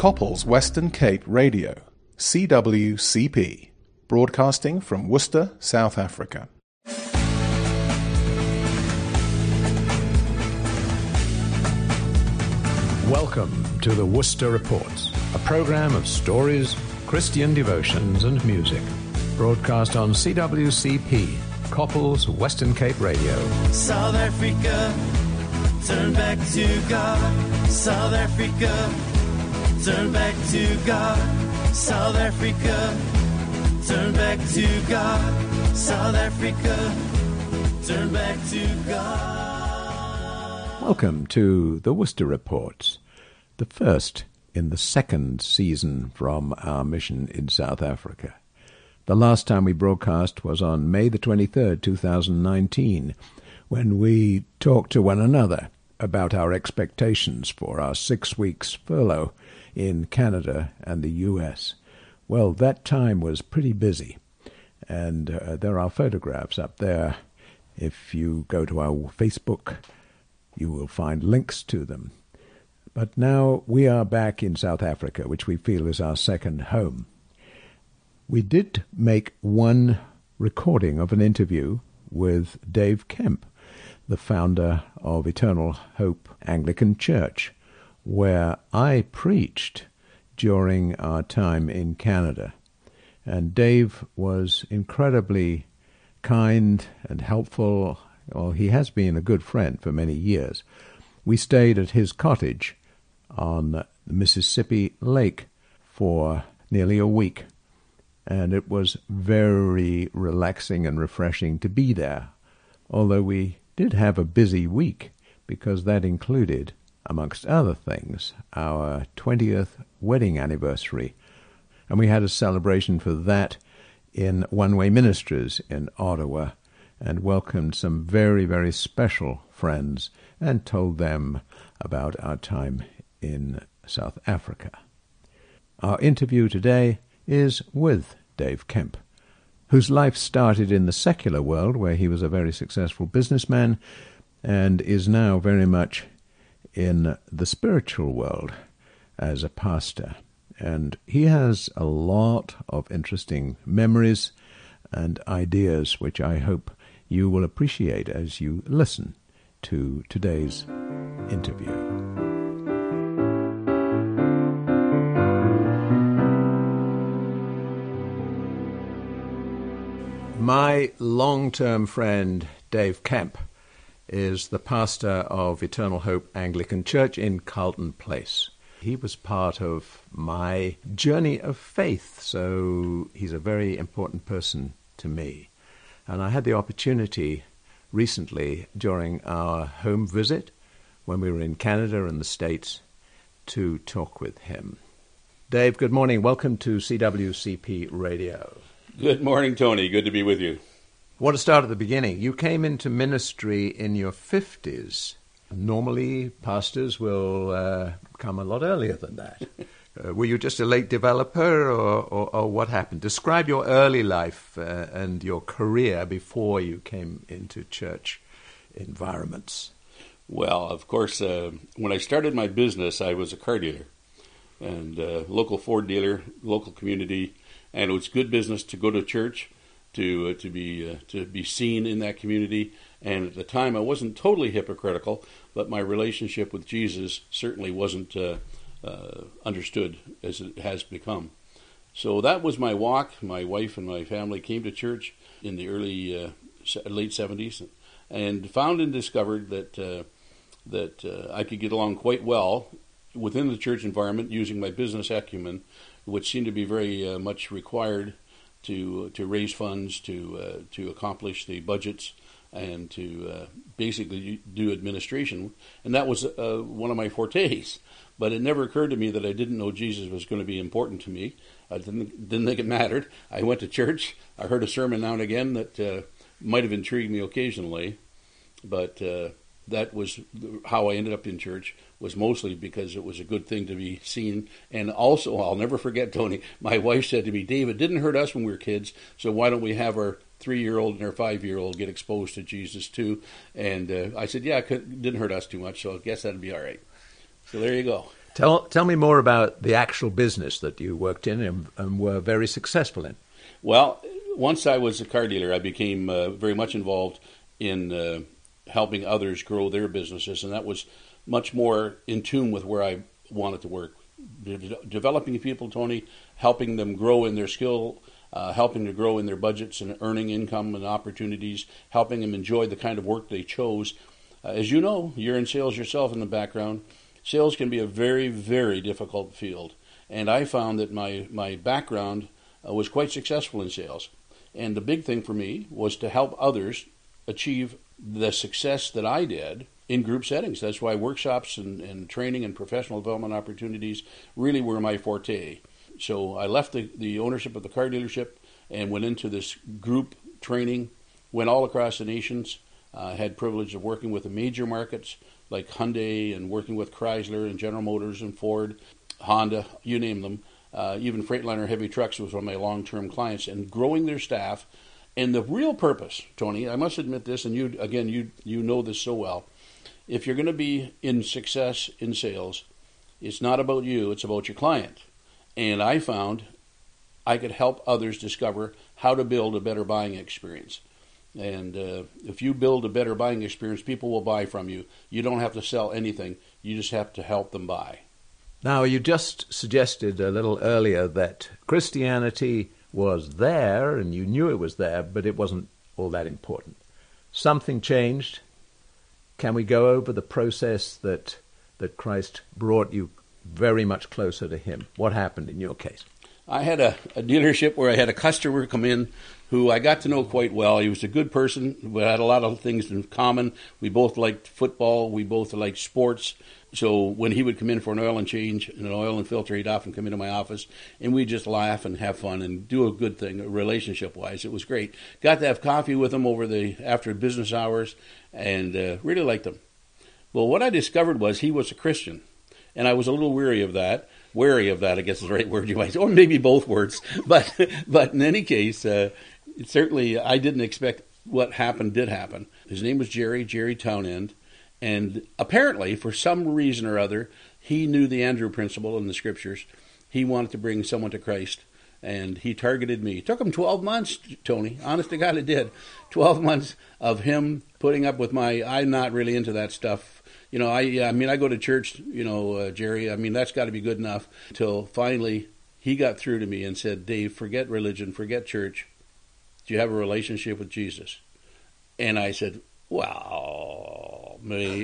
Couples Western Cape Radio, CWCP, broadcasting from Worcester, South Africa. Welcome to the Worcester Reports, a program of stories, Christian devotions and music, broadcast on CWCP, Couples Western Cape Radio. South Africa, turn back to God. South Africa, turn back to God. South Africa, turn back to God. South Africa, turn back to God. Welcome to the Worcester Reports, the first in the second season from our mission in South Africa. The last time we broadcast was on May the 23rd, 2019, when we talked to one another about our expectations for our 6 weeks furlough in Canada and the U.S. Well, that time was pretty busy, and there are photographs up there. If you go to our Facebook, you will find links to them. But now we are back in South Africa, which we feel is our second home. We did make one recording of an interview with Dave Kemp, the founder of Eternal Hope Anglican Church, where I preached during our time in Canada. And Dave was incredibly kind and helpful. Well, he has been a good friend for many years. We stayed at his cottage on the Mississippi Lake for nearly a week, and it was very relaxing and refreshing to be there, although we did have a busy week because that included, amongst other things, our 20th wedding anniversary, and we had a celebration for that in One Way Ministries in Ottawa, and welcomed some very, very special friends and told them about our time in South Africa. Our interview today is with Dave Kemp, whose life started in the secular world, where he was a very successful businessman, and is now very much in the spiritual world as a pastor. And he has a lot of interesting memories and ideas, which I hope you will appreciate as you listen to today's interview. My long-term friend, Dave Kemp, is the pastor of Eternal Hope Anglican Church in Carlton Place. He was part of my journey of faith, so he's a very important person to me. And I had the opportunity recently during our home visit, when we were in Canada and the States, to talk with him. Dave, good morning. Welcome to CWCP Radio. Good morning, Tony. Good to be with you. I want to start at the beginning. You came into ministry in your 50s. Normally, pastors will come a lot earlier than that. Were you just a late developer, or what happened? Describe your early life and your career before you came into church environments. Well, of course, when I started my business, I was a car dealer, and local Ford dealer, local community, and it was good business to go to church, to be seen in that community. And at the time, I wasn't totally hypocritical, but my relationship with Jesus certainly wasn't understood as it has become. So that was my walk. My wife and my family came to church in the early late 70s, and found and discovered that I could get along quite well within the church environment using my business acumen, which seemed to be very much required to raise funds, to accomplish the budgets, and to basically do administration. And that was one of my fortes. But it never occurred to me that I didn't know Jesus was going to be important to me. I didn't think it mattered. I went to church. I heard a sermon now and again that might have intrigued me occasionally. But that was how I ended up in church, was mostly because it was a good thing to be seen. And also, I'll never forget, Tony, my wife said to me, Dave, it didn't hurt us when we were kids, so why don't we have our 3-year-old and our 5-year-old get exposed to Jesus too? And I said, yeah, it didn't hurt us too much, so I guess that'd be all right. So there you go. Tell me more about the actual business that you worked in and were very successful in. Well, once I was a car dealer, I became very much involved in helping others grow their businesses, and that was much more in tune with where I wanted to work. Developing people, Tony, helping them grow in their skill, helping to grow in their budgets and earning income and opportunities, helping them enjoy the kind of work they chose. As you know, you're in sales yourself in the background. Sales can be a very, very difficult field. And I found that my background was quite successful in sales. And the big thing for me was to help others achieve the success that I did in group settings. That's why workshops and training and professional development opportunities really were my forte. So I left the ownership of the car dealership and went into this group training, went all across the nations, had privilege of working with the major markets like Hyundai and working with Chrysler and General Motors and Ford, Honda, you name them. Even Freightliner Heavy Trucks was one of my long-term clients, and growing their staff. And the real purpose, Tony, I must admit this, and you know this so well, if you're going to be in success in sales, it's not about you, it's about your client. And I found I could help others discover how to build a better buying experience. And if you build a better buying experience, people will buy from you. You don't have to sell anything. You just have to help them buy. Now, you just suggested a little earlier that Christianity was there, and you knew it was there, but it wasn't all that important. Something changed. Can we go over the process that Christ brought you very much closer to him? What happened in your case? I had a dealership where I had a customer come in who I got to know quite well. He was a good person. We had a lot of things in common. We both liked football. We both liked sports. So when he would come in for an oil and change and an oil and filter, he'd often come into my office, and we'd just laugh and have fun and do a good thing relationship-wise. It was great. Got to have coffee with him after business hours, and really liked him. Well, what I discovered was he was a Christian, and I was a little wary of that, I guess is the right word you might say, or maybe both words. But in any case, certainly I didn't expect what happened did happen. His name was Jerry Townend, and apparently, for some reason or other, he knew the Andrew principle in the Scriptures. He wanted to bring someone to Christ, and he targeted me. It took him 12 months, Tony. Honest to God, it did. 12 months of him putting up with I'm not really into that stuff. You know, I go to church, Jerry, that's got to be good enough. Until finally he got through to me and said, Dave, forget religion, forget church. Do you have a relationship with Jesus? And I said, well,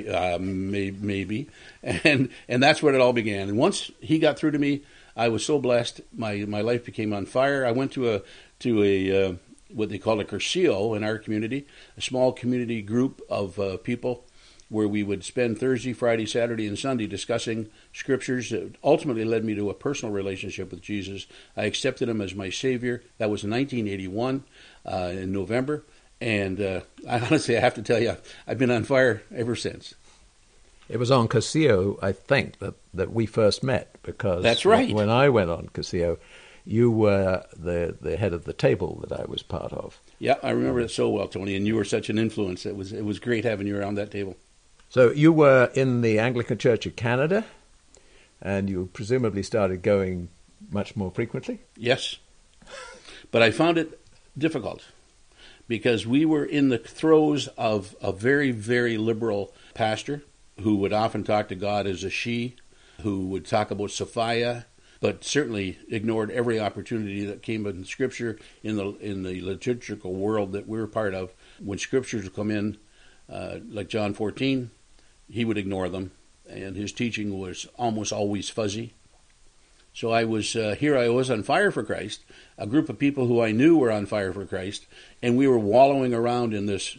maybe. And that's where it all began. And once he got through to me, I was so blessed. My life became on fire. I went to a what they call a Cursillo in our community, a small community group of people where we would spend Thursday, Friday, Saturday, and Sunday discussing scriptures that ultimately led me to a personal relationship with Jesus. I accepted him as my Savior. That was in 1981 in November. And I honestly have to tell you, I've been on fire ever since. It was on Cursillo, I think, that we first met, because that's right. When I went on Cursillo, you were the head of the table that I was part of. Yeah, I remember it so well, Tony, and you were such an influence. It was great having you around that table. So you were in the Anglican Church of Canada, and you presumably started going much more frequently? Yes, but I found it difficult because we were in the throes of a very, very liberal pastor who would often talk to God as a she, who would talk about Sophia, but certainly ignored every opportunity that came in Scripture in the liturgical world that we're part of. When Scriptures would come in, like John 14, he would ignore them, and his teaching was almost always fuzzy. So I was on fire for Christ, a group of people who I knew were on fire for Christ, and we were wallowing around in this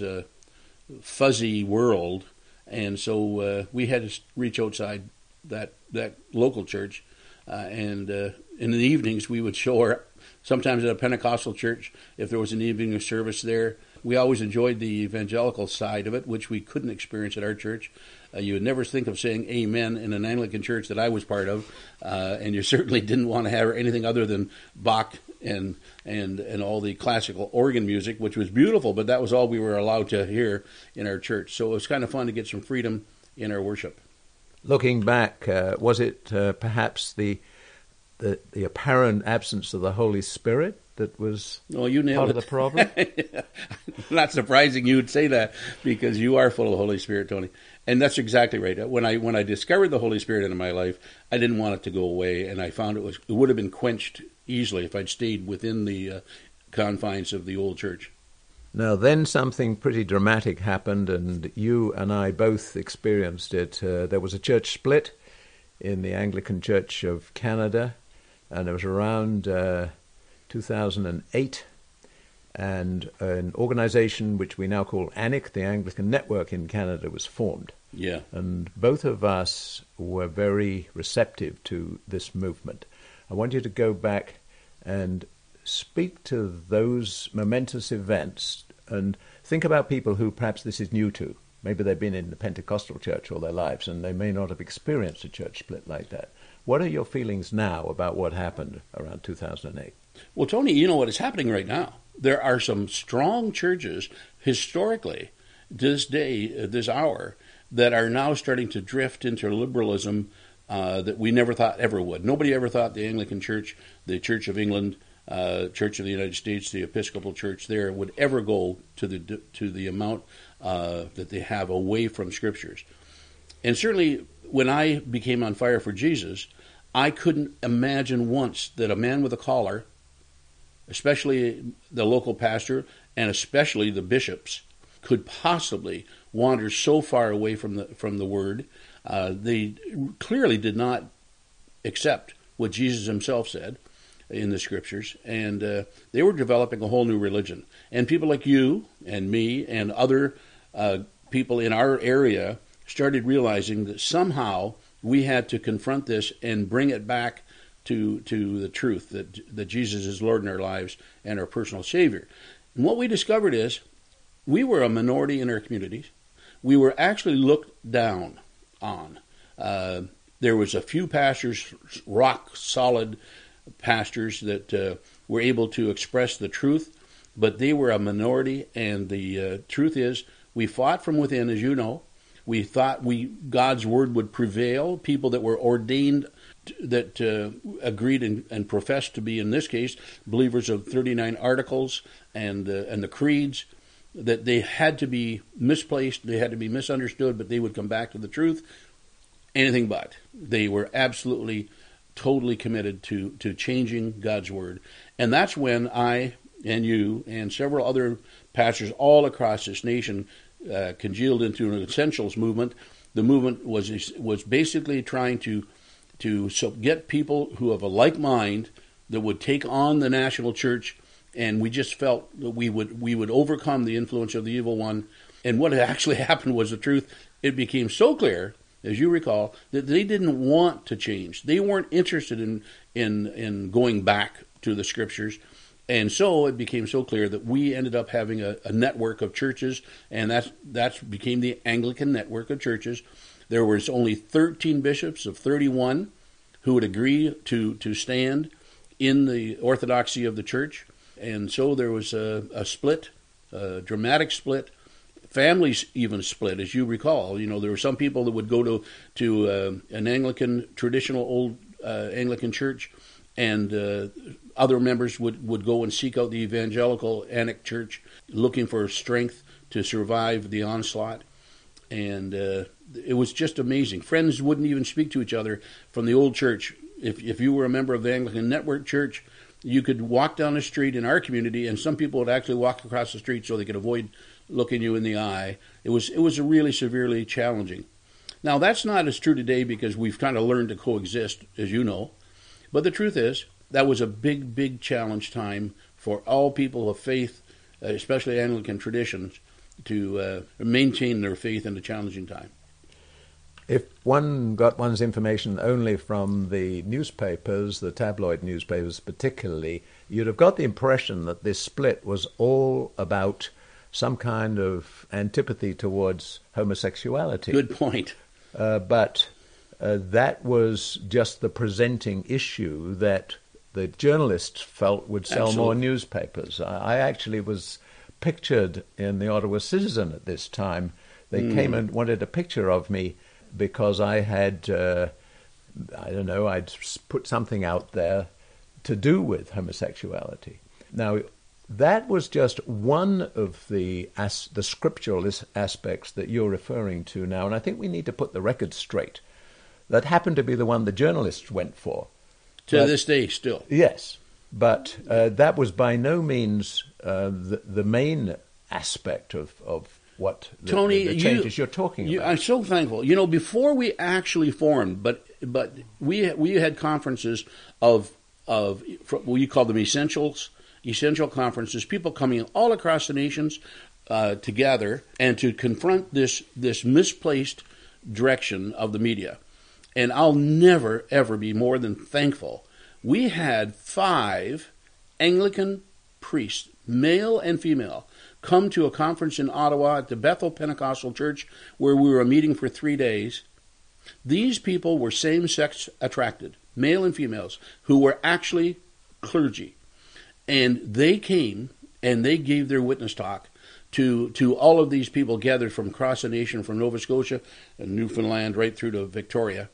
fuzzy world, and so we had to reach outside that local church, and in the evenings we would show up, sometimes at a Pentecostal church if there was an evening service there. We always enjoyed the evangelical side of it, which we couldn't experience at our church. You would never think of saying amen in an Anglican church that I was part of, and you certainly didn't want to have anything other than Bach and all the classical organ music, which was beautiful, but that was all we were allowed to hear in our church. So it was kind of fun to get some freedom in our worship. Looking back, was it perhaps the apparent absence of the Holy Spirit that was part of the problem? Not surprising you would say that, because you are full of the Holy Spirit, Tony. And that's exactly right. When I discovered the Holy Spirit in my life, I didn't want it to go away, and I found it would have been quenched easily if I'd stayed within the confines of the old church. Now, then something pretty dramatic happened, and you and I both experienced it. There was a church split in the Anglican Church of Canada, and it was around 2008, and an organization which we now call ANIC, the Anglican Network in Canada, was formed. Yeah. And both of us were very receptive to this movement. I want you to go back and speak to those momentous events and think about people who perhaps this is new to. Maybe they've been in the Pentecostal church all their lives and they may not have experienced a church split like that. What are your feelings now about what happened around 2008? Well, Tony, you know what is happening right now. There are some strong churches historically, this day, this hour, that are now starting to drift into liberalism that we never thought ever would. Nobody ever thought the Anglican Church, the Church of England, Church of the United States, the Episcopal Church there would ever go to the amount that they have away from Scriptures. And certainly when I became on fire for Jesus, I couldn't imagine once that a man with a collar, especially the local pastor and especially the bishops, could possibly wander so far away from the Word. They clearly did not accept what Jesus himself said in the Scriptures, and they were developing a whole new religion. And people like you and me and other people in our area started realizing that somehow we had to confront this and bring it back to the truth that Jesus is Lord in our lives and our personal Savior. And what we discovered is we were a minority in our communities. We were actually looked down on. There was a few pastors, rock solid pastors, that were able to express the truth, but they were a minority, and the truth is we fought from within, as you know. We thought God's word would prevail. People that were ordained, that agreed and professed to be, in this case, believers of 39 articles and the creeds, that they had to be misplaced, they had to be misunderstood, but they would come back to the truth. Anything but. They were absolutely, totally committed to changing God's word. And that's when I and you and several other pastors all across this nation congealed into an essentials movement. The movement was basically trying to get people who have a like mind that would take on the national church, and we just felt that we would overcome the influence of the evil one. And what actually happened was the truth. It became so clear, as you recall, that they didn't want to change. They weren't interested in going back to the Scriptures. And so it became so clear that we ended up having a network of churches, and that became the Anglican network of churches. There was only 13 bishops of 31 who would agree to stand in the orthodoxy of the church. And so there was a split, a dramatic split. Families even split, as you recall. You know, there were some people that would go to an Anglican, traditional old Anglican church, and other members would go and seek out the evangelical Anik church, looking for strength to survive the onslaught. And it was just amazing. Friends wouldn't even speak to each other from the old church. If you were a member of the Anglican Network Church, you could walk down the street in our community, and some people would actually walk across the street so they could avoid looking you in the eye. It was really severely challenging. Now, that's not as true today because we've kind of learned to coexist, as you know. But the truth is, that was a big, big challenge time for all people of faith, especially Anglican traditions, to maintain their faith in a challenging time. If one got one's information only from the newspapers, the tabloid newspapers particularly, you'd have got the impression that this split was all about some kind of antipathy towards homosexuality. Good point. But that was just the presenting issue that the journalists felt would sell Absolutely. more newspapers. I actually was pictured in the Ottawa Citizen at this time. They came and wanted a picture of me because I had, I'd put something out there to do with homosexuality. Now, that was just one of the scriptural aspects that you're referring to now, and I think we need to put the record straight. That happened to be the one the journalists went for. To this day, still. Yes, but that was by no means the main aspect of what Tony, the changes you're talking about. I'm so thankful. You know, before we actually formed, but we had conferences of we call them essential conferences, people coming all across the nations together and to confront this misplaced direction of the media. And I'll never, ever be more than thankful. We had 5 Anglican priests, male and female, come to a conference in Ottawa at the Bethel Pentecostal Church where we were meeting for 3 days. These people were same-sex attracted, male and females, who were actually clergy. And they came and they gave their witness talk to all of these people gathered from across the nation, from Nova Scotia and Newfoundland right through to Victoria.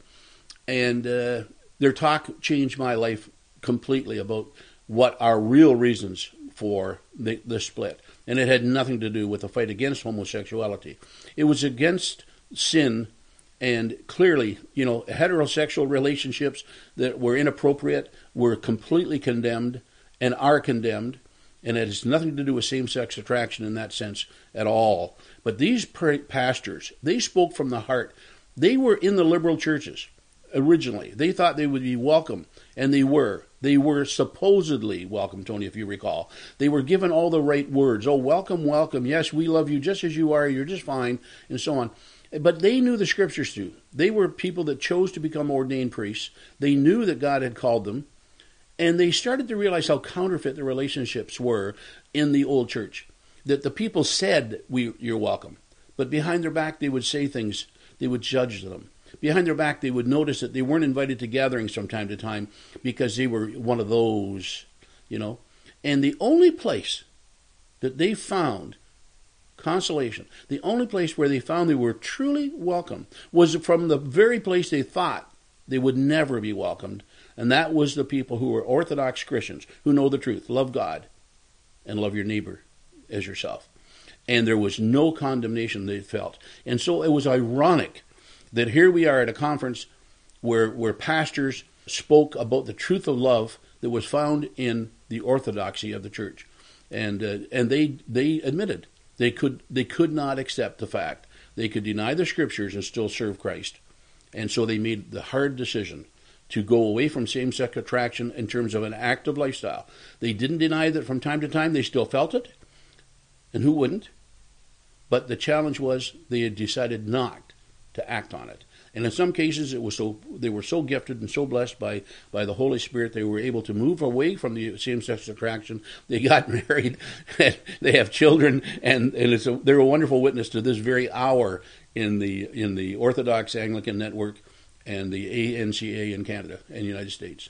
And their talk changed my life completely about what are real reasons for the split. And it had nothing to do with the fight against homosexuality. It was against sin, and clearly, you know, heterosexual relationships that were inappropriate were completely condemned and are condemned, and it has nothing to do with same-sex attraction in that sense at all. But these pastors, they spoke from the heart. They were in the liberal churches originally. They thought they would be welcome, and they were. They were supposedly welcome, Tony, if you recall. They were given all the right words. Oh, welcome, welcome. Yes, we love you just as you are. You're just fine, and so on. But they knew the scriptures too. They were people that chose to become ordained priests. They knew that God had called them, and they started to realize how counterfeit the relationships were in the old church. That the people said, you're welcome, but behind their back they would say things, they would judge them. Behind their back, they would notice that they weren't invited to gatherings from time to time because they were one of those, you know. And the only place that they found consolation, the only place where they found they were truly welcome, was from the very place they thought they would never be welcomed. And that was the people who were Orthodox Christians, who know the truth, love God, and love your neighbor as yourself. And there was no condemnation they felt. And so it was ironic that here we are at a conference where pastors spoke about the truth of love that was found in the orthodoxy of the church, and they admitted they could not accept the fact they could deny the scriptures and still serve Christ, and so they made the hard decision to go away from same-sex attraction in terms of an active lifestyle. They didn't deny that from time to time they still felt it, and who wouldn't? But the challenge was they had decided not to act on it. And in some cases, they were so gifted and so blessed by the Holy Spirit, they were able to move away from the same-sex attraction. They got married, and they have children, and they're a wonderful witness to this very hour in the Orthodox Anglican Network and the ANCA in Canada and the United States.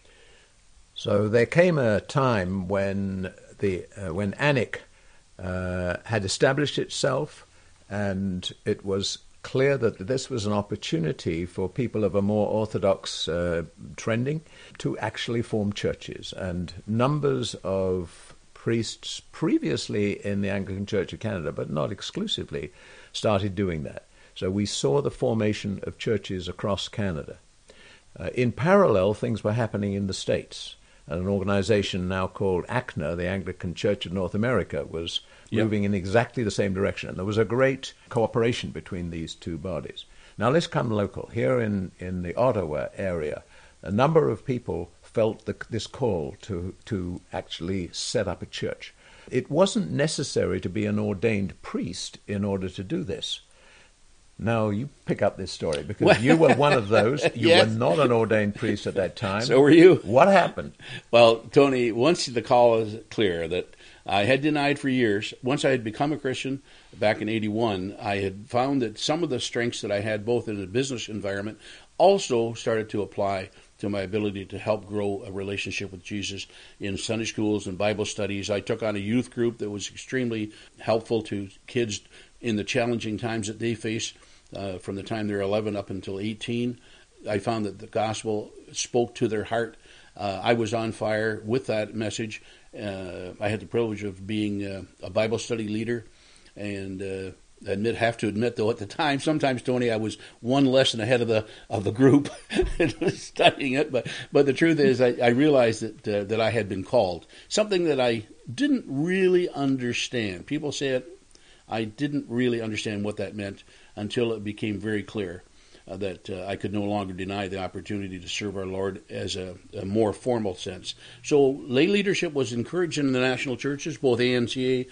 So there came a time when ANIC had established itself, and it was clear that this was an opportunity for people of a more orthodox trending to actually form churches. And numbers of priests previously in the Anglican Church of Canada, but not exclusively, started doing that. So we saw the formation of churches across Canada. In parallel, things were happening in the States. And an organization now called ACNA, the Anglican Church of North America, was moving in exactly the same direction. And there was a great cooperation between these two bodies. Now let's come local. Here in the Ottawa area, a number of people felt this call to actually set up a church. It wasn't necessary to be an ordained priest in order to do this. Now, you pick up this story, because you were one of those. You Yes. were not an ordained priest at that time. So were you. What happened? Well, Tony, once the call was clear that I had denied for years, once I had become a Christian back in 81, I had found that some of the strengths that I had both in the business environment also started to apply to my ability to help grow a relationship with Jesus in Sunday schools and Bible studies. I took on a youth group that was extremely helpful to kids in the challenging times that they face from the time they're 11 up until 18. I found that the gospel spoke to their heart. I was on fire with that message. I had the privilege of being a Bible study leader, and have to admit, though, at the time, sometimes, Tony, I was one lesson ahead of the group studying it. But the truth is, I realized that I had been called, something that I didn't really understand. People say it. I didn't really understand what that meant until it became very clear that I could no longer deny the opportunity to serve our Lord as a more formal sense. So lay leadership was encouraged in the national churches, both ANCA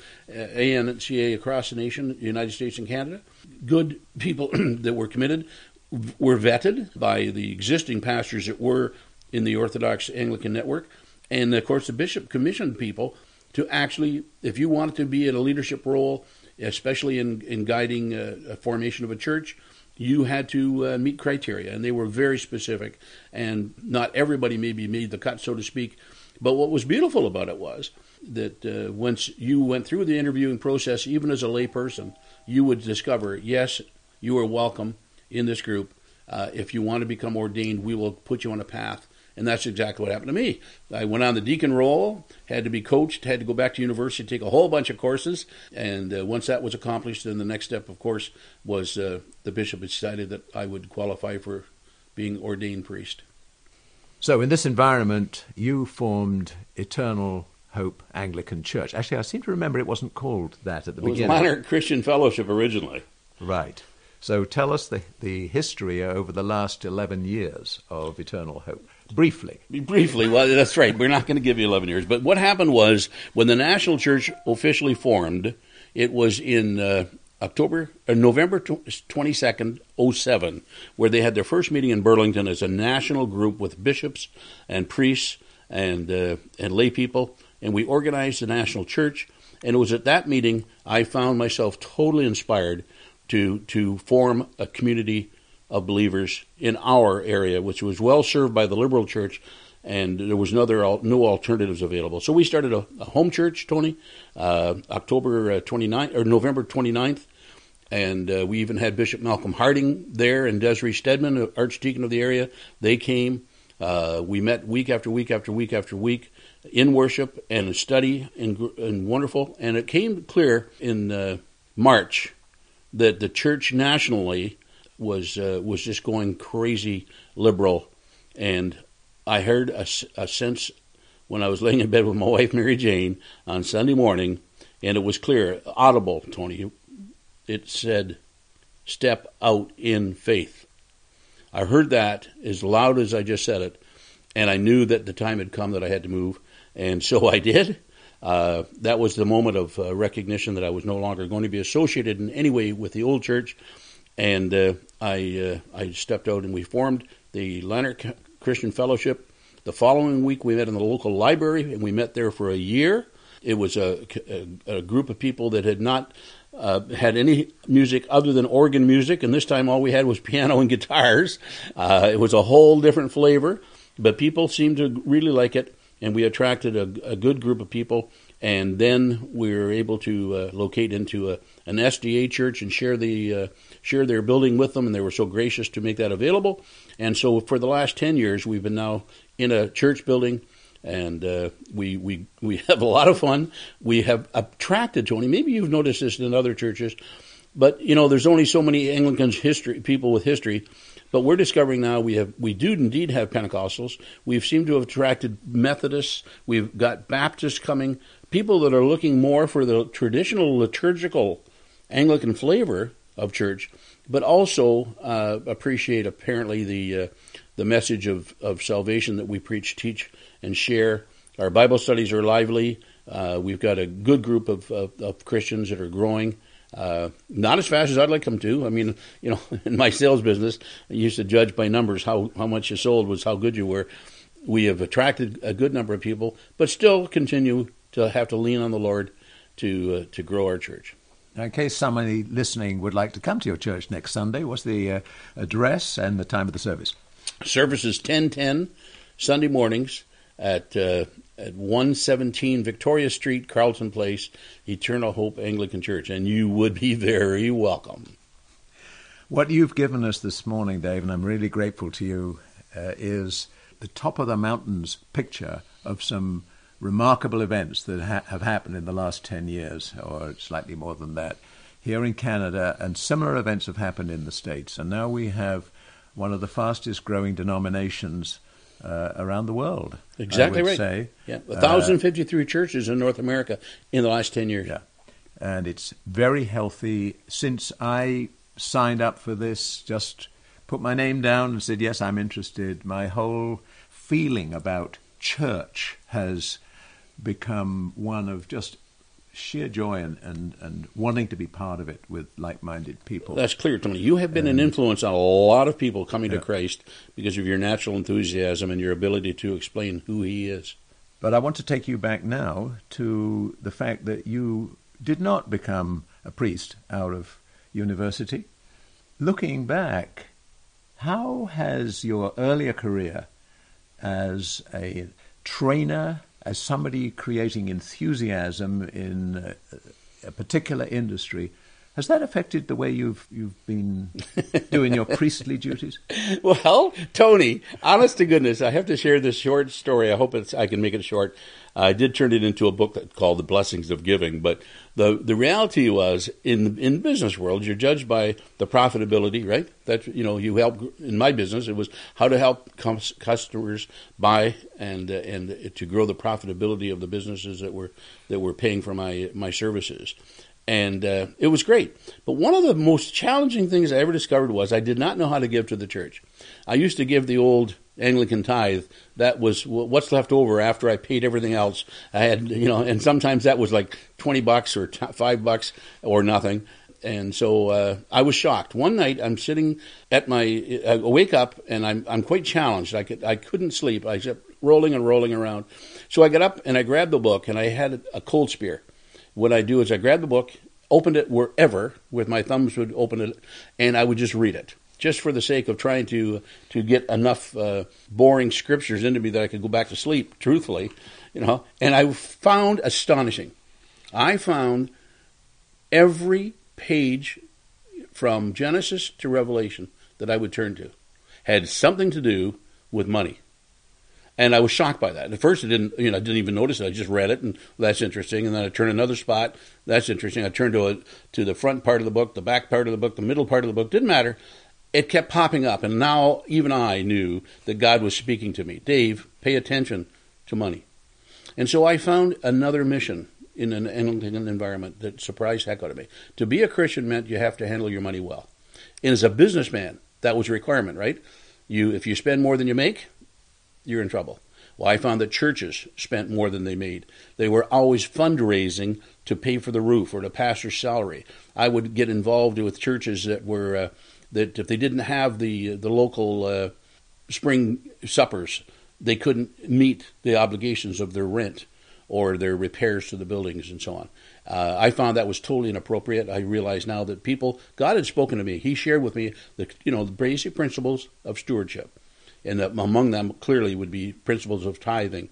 across the nation, the United States and Canada. Good people that were committed were vetted by the existing pastors that were in the Orthodox Anglican network. And, of course, the bishop commissioned people to actually, if you wanted to be in a leadership role, especially in guiding a formation of a church, you had to meet criteria, and they were very specific. And not everybody maybe made the cut, so to speak. But what was beautiful about it was that once you went through the interviewing process, even as a lay person, you would discover, yes, you are welcome in this group. If you want to become ordained, we will put you on a path. And that's exactly what happened to me. I went on the deacon roll, had to be coached, had to go back to university, take a whole bunch of courses. And once that was accomplished, then the next step, of course, was the bishop decided that I would qualify for being ordained priest. So in this environment, you formed Eternal Hope Anglican Church. Actually, I seem to remember it wasn't called that at the beginning. It was Lanark Christian Fellowship originally. Right. So tell us the history over the last 11 years of Eternal Hope. Briefly. Well, that's right. We're not going to give you 11 years. But what happened was, when the National Church officially formed, it was in November 22nd, 2007, where they had their first meeting in Burlington as a national group with bishops and priests and lay people. And we organized the National Church. And it was at that meeting I found myself totally inspired to form a community of believers in our area, which was well served by the liberal church, and there was no alternatives available. So we started a home church, Tony, November 29th, and we even had Bishop Malcolm Harding there and Desiree Stedman, Archdeacon of the area. They came. We met week after week after week after week in worship and in study and wonderful. And it came clear in March that the church nationally was just going crazy liberal, and I heard a sense when I was laying in bed with my wife Mary Jane on Sunday morning, and it was clear, audible, Tony. It said, "Step out in faith." I heard that as loud as I just said it, and I knew that the time had come that I had to move, and so I did. That was the moment of recognition that I was no longer going to be associated in any way with the old church. And I stepped out, and we formed the Lanark Christian Fellowship. The following week, we met in the local library, and we met there for a year. It was a group of people that had not had any music other than organ music, and this time all we had was piano and guitars. It was a whole different flavor, but people seemed to really like it, and we attracted a good group of people. And then we were able to locate into an SDA church and share their building with them, and they were so gracious to make that available. And so for the last 10 years, we've been now in a church building, and we have a lot of fun. We have attracted, Tony, maybe you've noticed this in other churches, but there's only so many Anglicans people with history. But we're discovering now we do indeed have Pentecostals. We've seemed to have attracted Methodists. We've got Baptists coming, people that are looking more for the traditional liturgical Anglican flavor of church, but also appreciate apparently the message of salvation that we preach, teach, and share. Our Bible studies are lively. We've got a good group of Christians that are growing. Not as fast as I'd like them to. I mean, in my sales business, I used to judge by numbers. How much you sold was how good you were. We have attracted a good number of people, but still continue to have to lean on the Lord to grow our church. Now, in case somebody listening would like to come to your church next Sunday, what's the address and the time of the service? Service is 10:10 Sunday mornings at 117 Victoria Street, Carlton Place, Eternal Hope Anglican Church, and you would be very welcome. What you've given us this morning, Dave, and I'm really grateful to you, is the top of the mountains picture of some remarkable events that have happened in the last 10 years, or slightly more than that, here in Canada, and similar events have happened in the States. And now we have one of the fastest growing denominations around the world. Exactly I would right. Say. Yeah, 1,053 churches in North America in the last 10 years. Yeah, and it's very healthy. Since I signed up for this, just put my name down and said, yes, I'm interested, my whole feeling about church has become one of just sheer joy and wanting to be part of it with like-minded people. That's clear, Tony. You have been an influence on a lot of people coming to Christ because of your natural enthusiasm and your ability to explain who he is. But I want to take you back now to the fact that you did not become a priest out of university. Looking back, how has your earlier career as a trainer, as somebody creating enthusiasm in a particular industry, has that affected the way you've been doing your priestly duties? Well, Tony, honest to goodness, I have to share this short story. I hope I can make it short. I did turn it into a book called The Blessings of Giving, but the reality was in business world, you're judged by the profitability, right? That you help in my business. It was how to help customers buy and to grow the profitability of the businesses that were paying for my services. And it was great. But one of the most challenging things I ever discovered was I did not know how to give to the church. I used to give the old Anglican tithe. That was what's left over after I paid everything else. I had, and sometimes that was like $20 or $5 or nothing. And so I was shocked. One night I'm sitting at I wake up and I'm quite challenged. I couldn't sleep. I kept rolling and rolling around. So I got up and I grabbed the book and I had a cold spear. What I do is I grabbed the book, opened it wherever, with my thumbs would open it, and I would just read it, just for the sake of trying to get enough boring scriptures into me that I could go back to sleep, truthfully, And I found astonishing. I found every page from Genesis to Revelation that I would turn to had something to do with money. And I was shocked by that. At first, I didn't even notice it. I just read it, and that's interesting. And then I turned another spot. That's interesting. I turned to the front part of the book, the back part of the book, the middle part of the book. Didn't matter. It kept popping up, and now even I knew that God was speaking to me. Dave, pay attention to money. And so I found another mission in an Anglican environment that surprised the heck out of me. To be a Christian meant you have to handle your money well. And as a businessman, that was a requirement, right? If you spend more than you make, you're in trouble. Well, I found that churches spent more than they made. They were always fundraising to pay for the roof or the pastor's salary. I would get involved with churches that were that if they didn't have the local spring suppers, they couldn't meet the obligations of their rent or their repairs to the buildings and so on. I found that was totally inappropriate. I realize now that God had spoken to me. He shared with me the basic principles of stewardship. And among them clearly would be principles of tithing.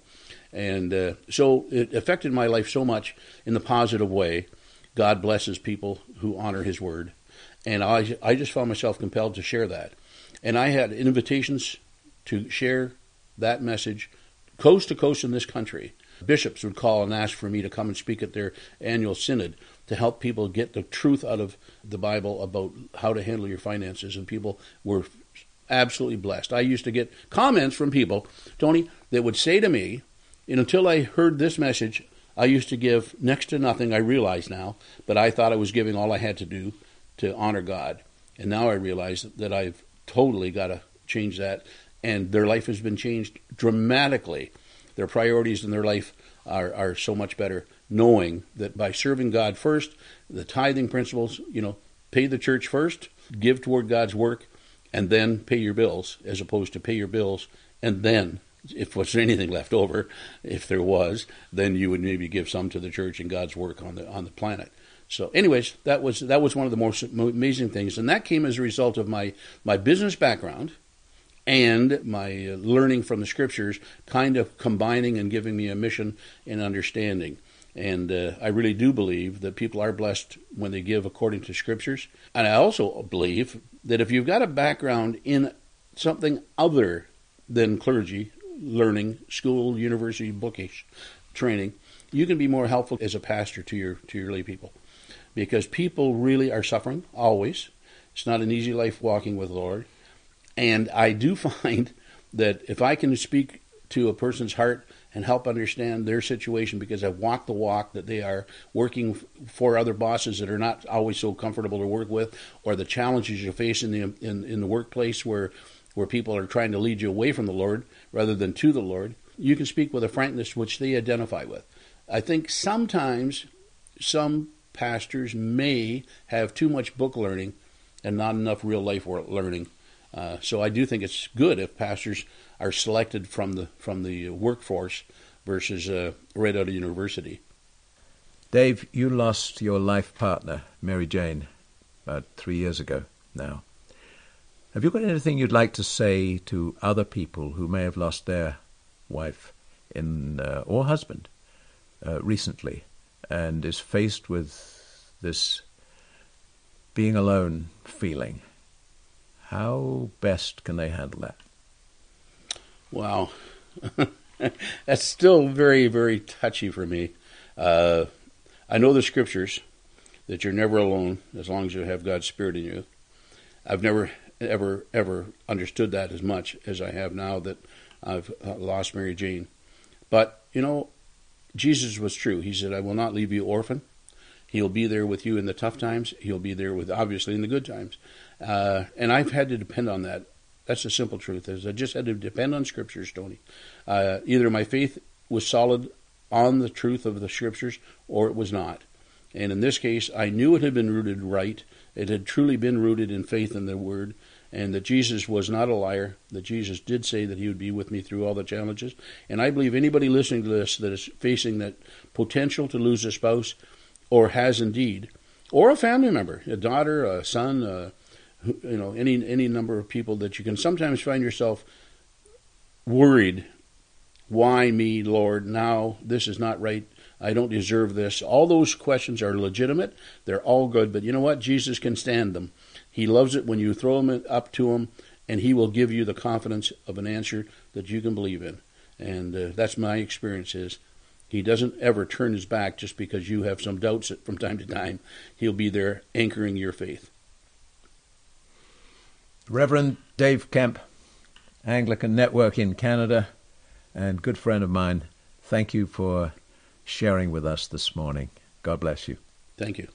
And so it affected my life so much in the positive way. God blesses people who honor his word. And I just found myself compelled to share that. And I had invitations to share that message coast to coast in this country. Bishops would call and ask for me to come and speak at their annual synod to help people get the truth out of the Bible about how to handle your finances. And people were absolutely blessed. I used to get comments from people, Tony, that would say to me, and until I heard this message, I used to give next to nothing, I realize now, but I thought I was giving all I had to do to honor God. And now I realize that I've totally got to change that, and their life has been changed dramatically. Their priorities in their life are so much better, knowing that by serving God first, the tithing principles, pay the church first, give toward God's work, and then pay your bills, as opposed to pay your bills, and then, if there's anything left over, if there was, then you would maybe give some to the church and God's work on the planet. So anyways, that was one of the most amazing things, and that came as a result of my business background and my learning from the scriptures, kind of combining and giving me a mission and understanding. And I really do believe that people are blessed when they give according to Scriptures. And I also believe that if you've got a background in something other than clergy, learning, school, university, bookish training, you can be more helpful as a pastor to your lay people. Because people really are suffering, always. It's not an easy life walking with the Lord. And I do find that if I can speak to a person's heart and help understand their situation, because I've walked the walk that they are working for other bosses that are not always so comfortable to work with, or the challenges you face in the workplace where people are trying to lead you away from the Lord rather than to the Lord, you can speak with a frankness which they identify with. I think sometimes some pastors may have too much book learning and not enough real life learning. So I do think it's good if pastors are selected from the workforce versus right out of university. Dave, you lost your life partner, Mary Jane, about 3 years ago now. Have you got anything you'd like to say to other people who may have lost their wife or husband recently and is faced with this being alone feeling? How best can they handle that? Wow. That's still very, very touchy for me. I know the Scriptures, that you're never alone as long as you have God's Spirit in you. I've never, ever understood that as much as I have now that I've lost Mary Jane. But, Jesus was true. He said, I will not leave you orphan. He'll be there with you in the tough times. He'll be there obviously, in the good times. And I've had to depend on that. That's the simple truth. I just had to depend on Scriptures, Tony. Either my faith was solid on the truth of the Scriptures, or it was not. And in this case, I knew it had been rooted right. It had truly been rooted in faith in the Word, and that Jesus was not a liar, that Jesus did say that he would be with me through all the challenges. And I believe anybody listening to this that is facing that potential to lose a spouse, or has indeed, or a family member, a daughter, a son, any number of people, that you can sometimes find yourself worried. Why me, Lord? Now this is not right. I don't deserve this. All those questions are legitimate. They're all good. But you know what? Jesus can stand them. He loves it when you throw them up to him, and he will give you the confidence of an answer that you can believe in. And that's my experience is he doesn't ever turn his back just because you have some doubts from time to time. He'll be there anchoring your faith. Reverend Dave Kemp, Anglican Network in Canada, and good friend of mine, thank you for sharing with us this morning. God bless you. Thank you.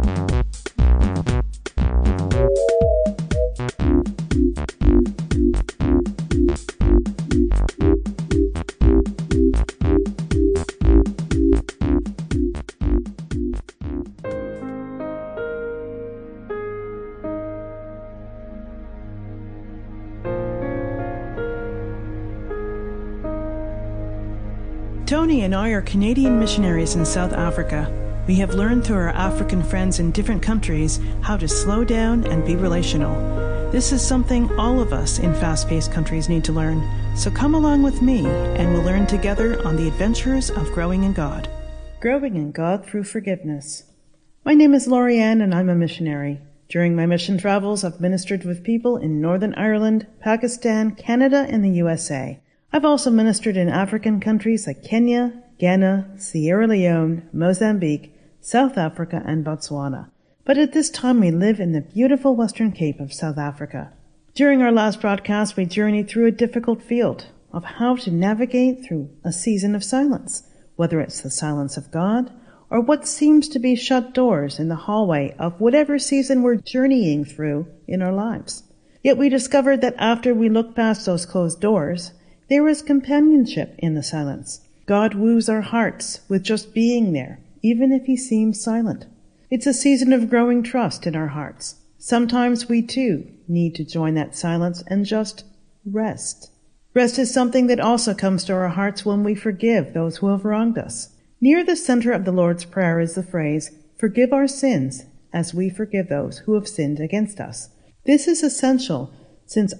Tony and I are Canadian missionaries in South Africa. We have learned through our African friends in different countries how to slow down and be relational. This is something all of us in fast-paced countries need to learn. So come along with me and we'll learn together on the adventures of growing in God. Growing in God through forgiveness. My name is Lorianne and I'm a missionary. During my mission travels, I've ministered with people in Northern Ireland, Pakistan, Canada, and the USA. I've also ministered in African countries like Kenya, Ghana, Sierra Leone, Mozambique, South Africa, and Botswana. But at this time we live in the beautiful Western Cape of South Africa. During our last broadcast, we journeyed through a difficult field of how to navigate through a season of silence, whether it's the silence of God or what seems to be shut doors in the hallway of whatever season we're journeying through in our lives. Yet we discovered that after we looked past those closed doors, there is companionship in the silence. God woos our hearts with just being there, even if he seems silent. It's a season of growing trust in our hearts. Sometimes we too need to join that silence and just rest. Rest is something that also comes to our hearts when we forgive those who have wronged us. Near the center of the Lord's Prayer is the phrase, "Forgive our sins as we forgive those who have sinned against us." This is essential since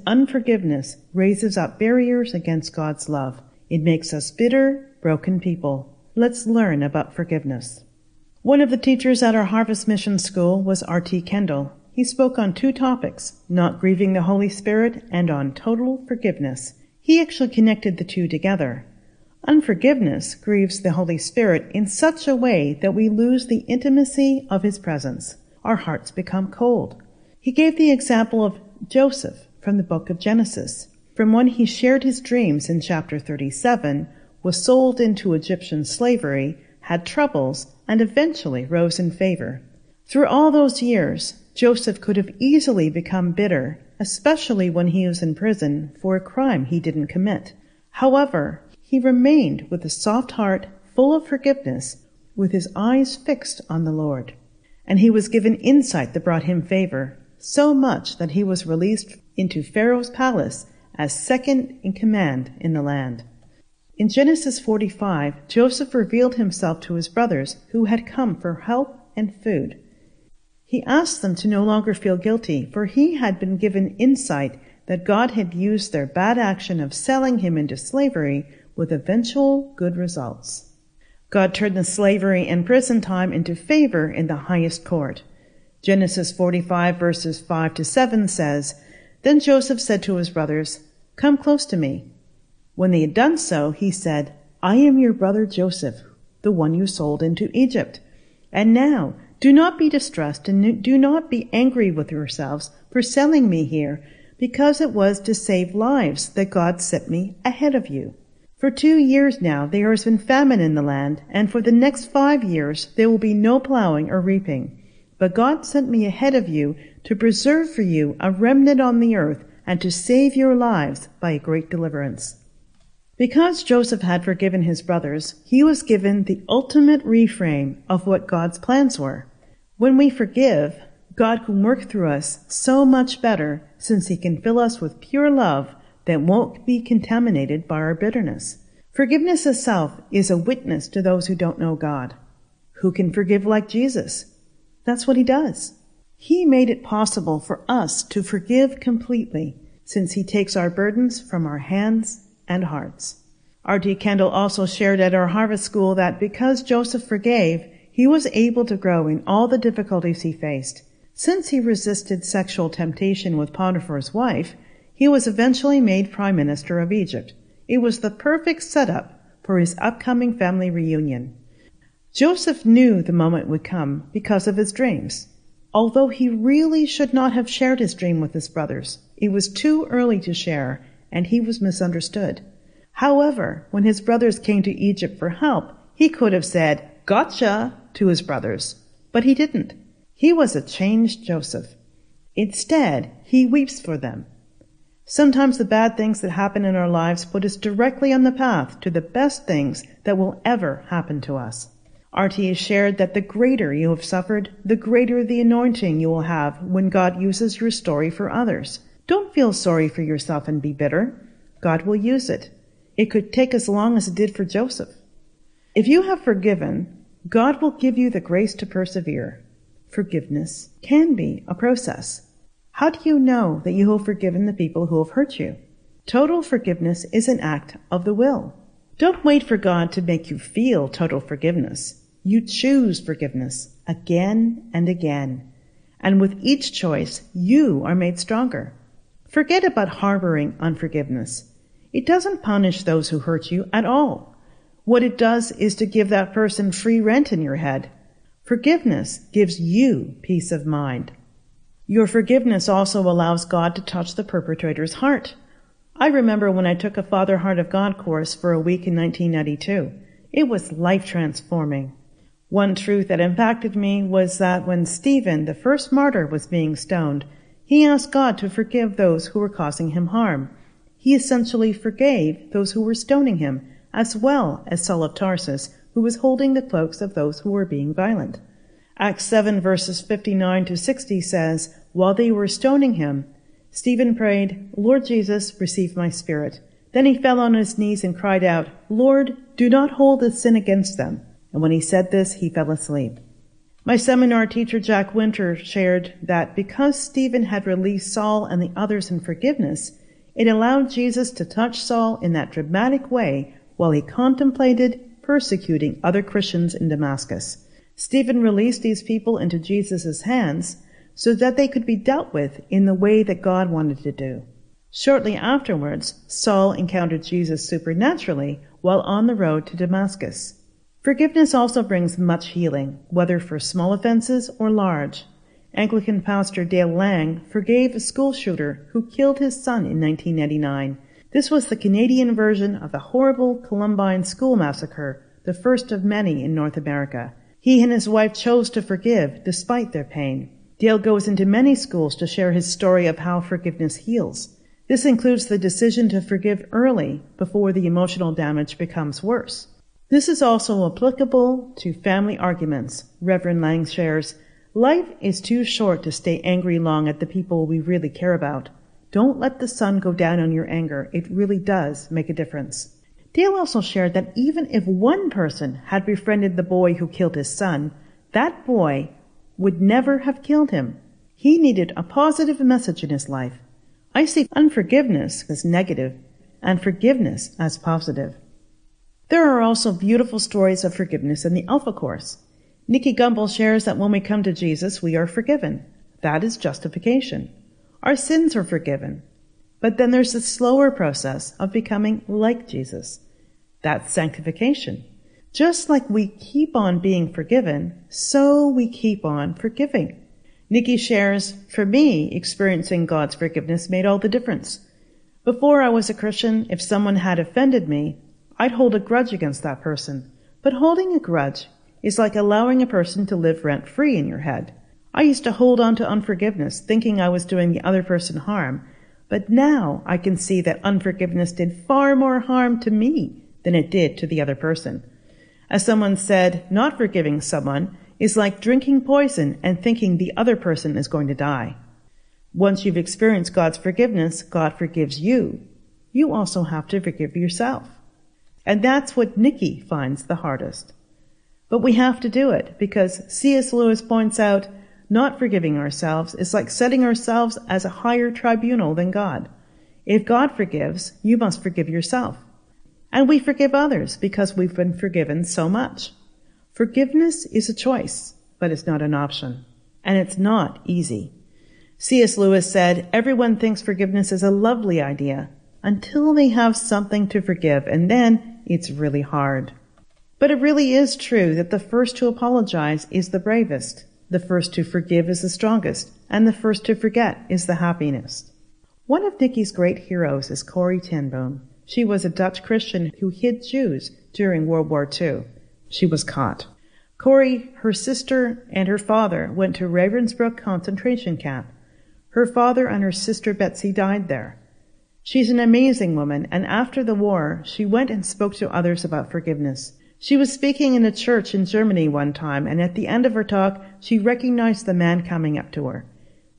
unforgiveness raises up barriers against God's love. It makes us bitter, broken people. let's learn about forgiveness. One of the teachers at our Harvest Mission School was R.T. Kendall. He spoke on 2 topics, not grieving the Holy Spirit and on total forgiveness. He actually connected the 2 together. Unforgiveness grieves the Holy Spirit in such a way that we lose the intimacy of His presence. Our hearts become cold. He gave the example of Joseph from the book of Genesis. From when he shared his dreams in chapter 37, was sold into Egyptian slavery, had troubles, and eventually rose in favor. Through all those years, Joseph could have easily become bitter, especially when he was in prison for a crime he didn't commit. However, he remained with a soft heart full of forgiveness, with his eyes fixed on the Lord. And he was given insight that brought him favor, so much that he was released into Pharaoh's palace as second in command in the land. In Genesis 45, Joseph revealed himself to his brothers who had come for help and food. He asked them to no longer feel guilty, for he had been given insight that God had used their bad action of selling him into slavery with eventual good results. God turned the slavery and prison time into favor in the highest court. Genesis 45 verses 5 to 7 says, "Then Joseph said to his brothers, 'Come close to me.' When they had done so, he said, 'I am your brother Joseph, the one you sold into Egypt. And now, do not be distressed and do not be angry with yourselves for selling me here, because it was to save lives that God sent me ahead of you. For 2 years now there has been famine in the land, and for the next 5 years there will be no plowing or reaping. But God sent me ahead of you to preserve for you a remnant on the earth and to save your lives by a great deliverance.'" Because Joseph had forgiven his brothers, he was given the ultimate reframe of what God's plans were. When we forgive, God can work through us so much better, since He can fill us with pure love that won't be contaminated by our bitterness. Forgiveness itself is a witness to those who don't know God. Who can forgive like Jesus? That's what He does. He made it possible for us to forgive completely, since He takes our burdens from our hands and hearts. R.T. Kendall also shared at our Harvest School that because Joseph forgave, he was able to grow in all the difficulties he faced. Since he resisted sexual temptation with Potiphar's wife, he was eventually made Prime Minister of Egypt. It was the perfect setup for his upcoming family reunion. Joseph knew the moment would come because of his dreams. Although he really should not have shared his dream with his brothers, it was too early to share, and he was misunderstood. However, when his brothers came to Egypt for help, he could have said, "Gotcha," to his brothers. But he didn't. He was a changed Joseph. Instead, he weeps for them. Sometimes the bad things that happen in our lives put us directly on the path to the best things that will ever happen to us. R.T. shared that the greater you have suffered, the greater the anointing you will have when God uses your story for others. Don't feel sorry for yourself and be bitter. God will use it. It could take as long as it did for Joseph. If you have forgiven, God will give you the grace to persevere. Forgiveness can be a process. How do you know that you have forgiven the people who have hurt you? Total forgiveness is an act of the will. Don't wait for God to make you feel total forgiveness. You choose forgiveness again and again. And with each choice, you are made stronger. Forget about harboring unforgiveness. It doesn't punish those who hurt you at all. What it does is to give that person free rent in your head. Forgiveness gives you peace of mind. Your forgiveness also allows God to touch the perpetrator's heart. I remember when I took a Father Heart of God course for a week in 1992. It was life-transforming. One truth that impacted me was that when Stephen, the first martyr, was being stoned, he asked God to forgive those who were causing him harm. He essentially forgave those who were stoning him, as well as Saul of Tarsus, who was holding the cloaks of those who were being violent. Acts 7 verses 59 to 60 says, "While they were stoning him, Stephen prayed, 'Lord Jesus, receive my spirit.' Then he fell on his knees and cried out, 'Lord, do not hold this sin against them.' And when he said this, he fell asleep." My seminar teacher, Jack Winter, shared that because Stephen had released Saul and the others in forgiveness, it allowed Jesus to touch Saul in that dramatic way while he contemplated, persecuting other Christians in Damascus. Stephen released these people into Jesus' hands so that they could be dealt with in the way that God wanted to do. Shortly afterwards, Saul encountered Jesus supernaturally while on the road to Damascus. Forgiveness also brings much healing, whether for small offenses or large. Anglican pastor Dale Lang forgave a school shooter who killed his son in 1999. This was the Canadian version of the horrible Columbine school massacre, the first of many in North America. He and his wife chose to forgive despite their pain. Dale goes into many schools to share his story of how forgiveness heals. This includes the decision to forgive early before the emotional damage becomes worse. This is also applicable to family arguments. Reverend Lang shares, "Life is too short to stay angry long at the people we really care about. Don't let the sun go down on your anger. It really does make a difference." Dale also shared that even if one person had befriended the boy who killed his son, that boy would never have killed him. He needed a positive message in his life. I see unforgiveness as negative and forgiveness as positive. There are also beautiful stories of forgiveness in the Alpha Course. Nikki Gumbel shares that when we come to Jesus, we are forgiven. That is justification. Our sins are forgiven. But then there's the slower process of becoming like Jesus. That's sanctification. Just like we keep on being forgiven, so we keep on forgiving. Nikki shares, "For me, experiencing God's forgiveness made all the difference. Before I was a Christian, if someone had offended me, I'd hold a grudge against that person. But holding a grudge is like allowing a person to live rent-free in your head. I used to hold on to unforgiveness, thinking I was doing the other person harm. But now I can see that unforgiveness did far more harm to me than it did to the other person. As someone said, not forgiving someone is like drinking poison and thinking the other person is going to die. Once you've experienced God's forgiveness, God forgives you. You also have to forgive yourself. And that's what Nikki finds the hardest. But we have to do it because C.S. Lewis points out, not forgiving ourselves is like setting ourselves as a higher tribunal than God. If God forgives, you must forgive yourself. And we forgive others because we've been forgiven so much. Forgiveness is a choice, but it's not an option. And it's not easy. C.S. Lewis said, everyone thinks forgiveness is a lovely idea until they have something to forgive, and then it's really hard. But it really is true that the first to apologize is the bravest, the first to forgive is the strongest, and the first to forget is the happiest. One of Nikki's great heroes is Corrie ten Boom. She was a Dutch Christian who hid Jews during World War II. She was caught. Corrie, her sister, and her father went to Ravensbrück concentration camp. Her father and her sister Betsy died there. She's an amazing woman, and after the war, she went and spoke to others about forgiveness. She was speaking in a church in Germany one time, and at the end of her talk, she recognized the man coming up to her.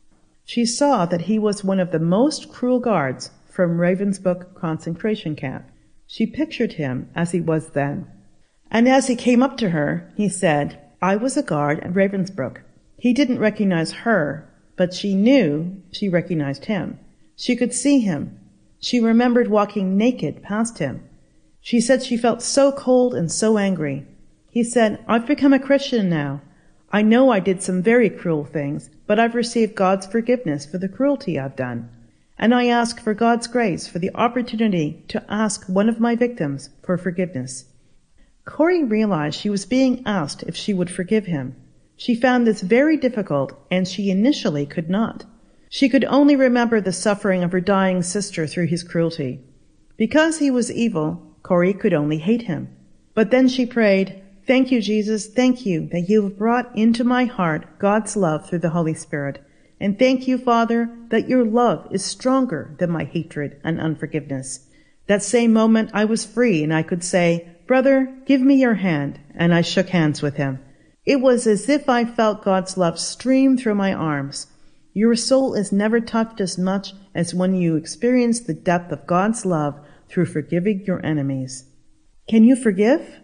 She saw that he was one of the most cruel guards from Ravensbrück concentration camp. She pictured him as he was then. And as he came up to her, he said, I was a guard at Ravensbrück. He didn't recognize her, but she knew she recognized him. She could see him. She remembered walking naked past him. She said she felt so cold and so angry. He said, I've become a Christian now. I know I did some very cruel things, but I've received God's forgiveness for the cruelty I've done. And I ask for God's grace for the opportunity to ask one of my victims for forgiveness. Corrie realized she was being asked if she would forgive him. She found this very difficult, and she initially could not. She could only remember the suffering of her dying sister through his cruelty. Because he was evil, Corrie could only hate him. But then she prayed, Thank you, Jesus, thank you that you have brought into my heart God's love through the Holy Spirit. And thank you, Father, that your love is stronger than my hatred and unforgiveness. That same moment I was free and I could say, Brother, give me your hand, and I shook hands with him. It was as if I felt God's love stream through my arms. Your soul is never touched as much as when you experience the depth of God's love through forgiving your enemies. Can you forgive?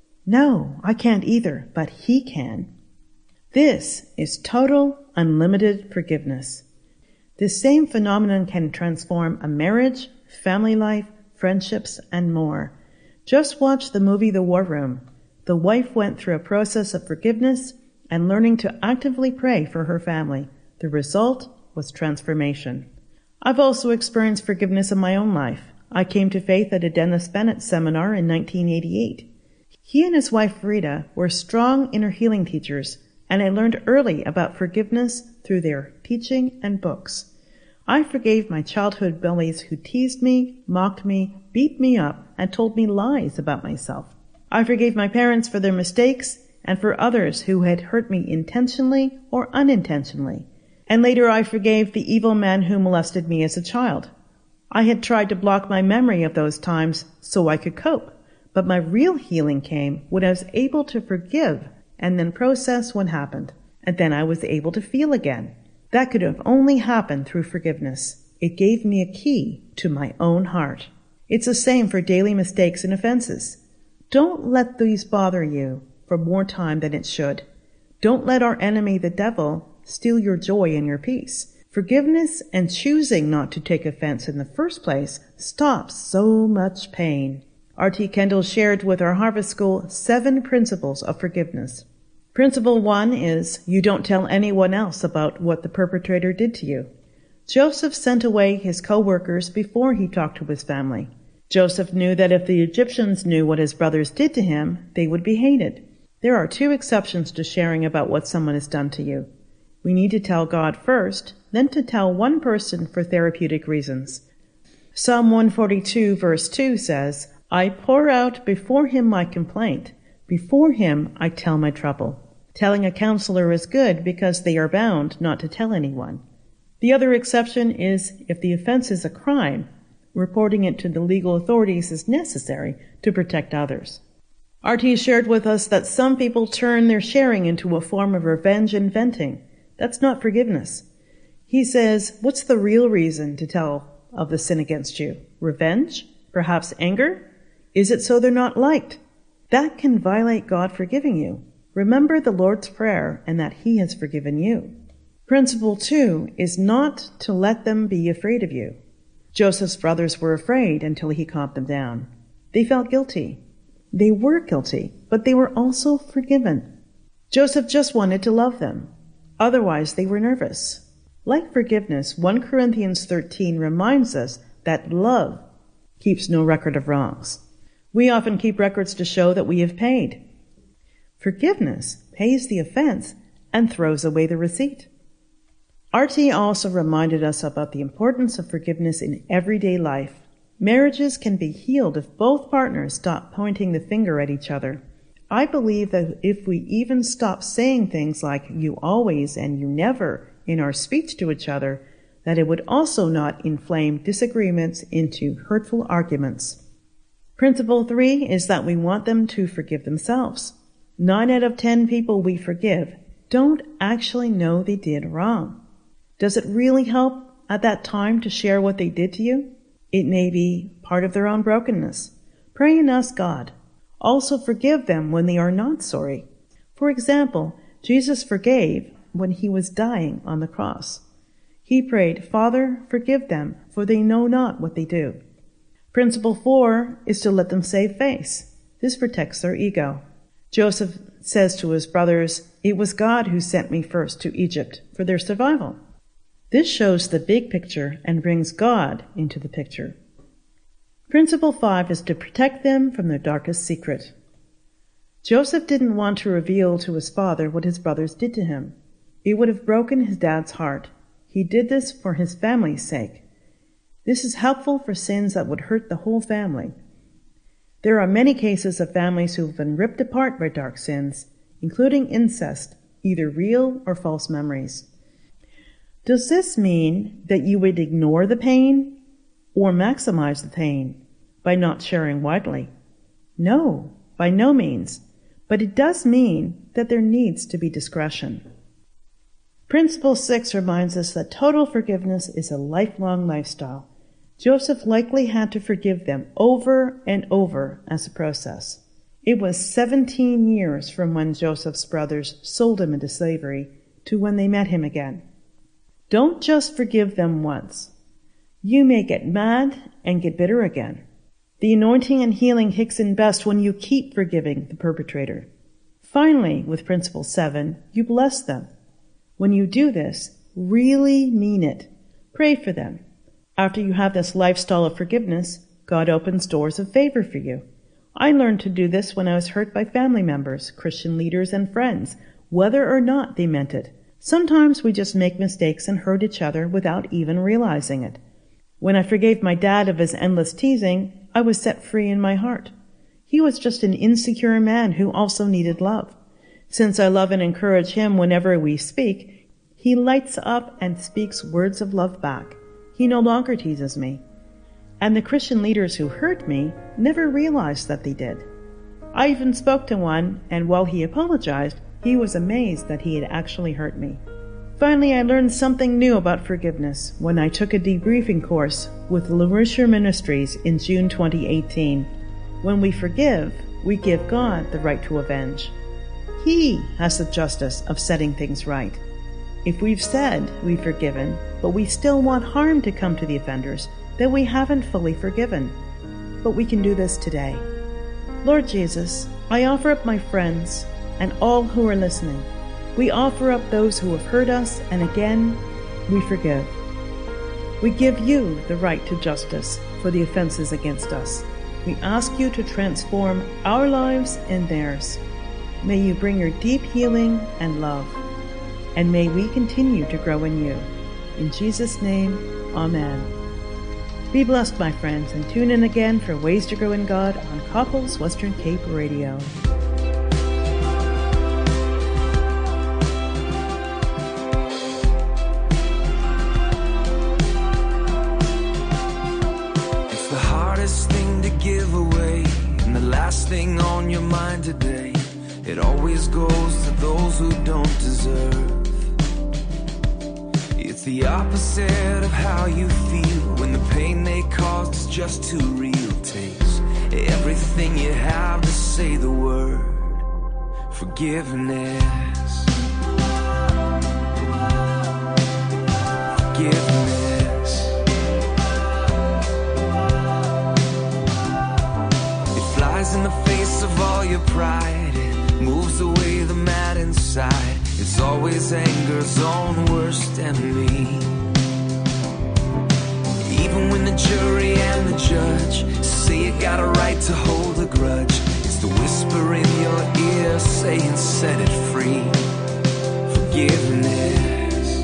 No, I can't either, but He can. This is total, unlimited forgiveness. This same phenomenon can transform a marriage, family life, friendships, and more. Just watch the movie The War Room. The wife went through a process of forgiveness and learning to actively pray for her family. The result was transformation. I've also experienced forgiveness in my own life. I came to faith at a Dennis Bennett seminar in 1988. He and his wife Rita were strong inner healing teachers, and I learned early about forgiveness through their teaching and books. I forgave my childhood bullies who teased me, mocked me, beat me up, and told me lies about myself. I forgave my parents for their mistakes and for others who had hurt me intentionally or unintentionally. And later I forgave the evil man who molested me as a child. I had tried to block my memory of those times so I could cope, but my real healing came when I was able to forgive and then process what happened, and then I was able to feel again. That could have only happened through forgiveness. It gave me a key to my own heart. It's the same for daily mistakes and offenses. Don't let these bother you for more time than it should. Don't let our enemy, the devil, steal your joy and your peace. Forgiveness and choosing not to take offense in the first place stops so much pain. R.T. Kendall shared with our Harvest School 7 principles of forgiveness. Principle 1 is, you don't tell anyone else about what the perpetrator did to you. Joseph sent away his co-workers before he talked to his family. Joseph knew that if the Egyptians knew what his brothers did to him, they would be hated. There are 2 exceptions to sharing about what someone has done to you. We need to tell God first, then to tell one person for therapeutic reasons. Psalm 142 verse 2 says, I pour out before him my complaint. Before him I tell my trouble. Telling a counselor is good because they are bound not to tell anyone. The other exception is if the offense is a crime, reporting it to the legal authorities is necessary to protect others. R.T. shared with us that some people turn their sharing into a form of revenge and venting. That's not forgiveness. He says, what's the real reason to tell of the sin against you? Revenge? Perhaps anger? Is it so they're not liked? That can violate God forgiving you. Remember the Lord's Prayer and that He has forgiven you. Principle 2 is not to let them be afraid of you. Joseph's brothers were afraid until he calmed them down. They felt guilty. They were guilty, but they were also forgiven. Joseph just wanted to love them. Otherwise, they were nervous. Like forgiveness, 1 Corinthians 13 reminds us that love keeps no record of wrongs. We often keep records to show that we have paid. Forgiveness pays the offense and throws away the receipt. R.T. also reminded us about the importance of forgiveness in everyday life. Marriages can be healed if both partners stop pointing the finger at each other. I believe that if we even stop saying things like you always and you never in our speech to each other, that it would also not inflame disagreements into hurtful arguments. Principle 3 is that we want them to forgive themselves. 9 out of 10 people we forgive don't actually know they did wrong. Does it really help at that time to share what they did to you? It may be part of their own brokenness. Pray and ask God. Also forgive them when they are not sorry. For example, Jesus forgave when he was dying on the cross. He prayed, Father, forgive them, for they know not what they do. Principle 4 is to let them save face. This protects their ego. Joseph says to his brothers, it was God who sent me first to Egypt for their survival. This shows the big picture and brings God into the picture. Principle 5 is to protect them from their darkest secret. Joseph didn't want to reveal to his father what his brothers did to him. It would have broken his dad's heart. He did this for his family's sake. This is helpful for sins that would hurt the whole family. There are many cases of families who have been ripped apart by dark sins, including incest, either real or false memories. Does this mean that you would ignore the pain or maximize the pain by not sharing widely? No, by no means. But it does mean that there needs to be discretion. Principle 6 reminds us that total forgiveness is a lifelong lifestyle. Joseph likely had to forgive them over and over as a process. It was 17 years from when Joseph's brothers sold him into slavery to when they met him again. Don't just forgive them once. You may get mad and get bitter again. The anointing and healing kicks in best when you keep forgiving the perpetrator. Finally, with Principle 7, you bless them. When you do this, really mean it. Pray for them. After you have this lifestyle of forgiveness, God opens doors of favor for you. I learned to do this when I was hurt by family members, Christian leaders, and friends, whether or not they meant it. Sometimes we just make mistakes and hurt each other without even realizing it. When I forgave my dad of his endless teasing, I was set free in my heart. He was just an insecure man who also needed love. Since I love and encourage him whenever we speak, he lights up and speaks words of love back. He no longer teases me. And the Christian leaders who hurt me never realized that they did. I even spoke to one, and while he apologized, he was amazed that he had actually hurt me. Finally, I learned something new about forgiveness when I took a debriefing course with LaRouche Ministries in June 2018. When we forgive, we give God the right to avenge. He has the justice of setting things right. If we've said we've forgiven, but we still want harm to come to the offenders, then we haven't fully forgiven. But we can do this today. Lord Jesus, I offer up my friends and all who are listening. We offer up those who have hurt us, and again, we forgive. We give you the right to justice for the offenses against us. We ask you to transform our lives and theirs. May you bring your deep healing and love, and may we continue to grow in you. In Jesus' name, amen. Be blessed, my friends, and tune in again for Ways to Grow in God on Coppell's Western Cape Radio. It's the hardest thing to give away, and the last thing on your mind today. It always goes to those who don't deserve. It's the opposite of how you feel when the pain they caused is just too real. Takes everything you have to say the word forgiveness. Forgiveness. It flies in the face of all your pride. It moves away the mad inside. It's always anger's own worst enemy. Even when the jury and the judge say you got a right to hold a grudge, it's the whisper in your ear saying set it free. Forgiveness.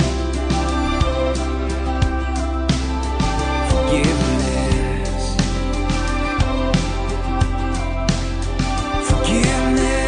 Forgiveness. Forgiveness.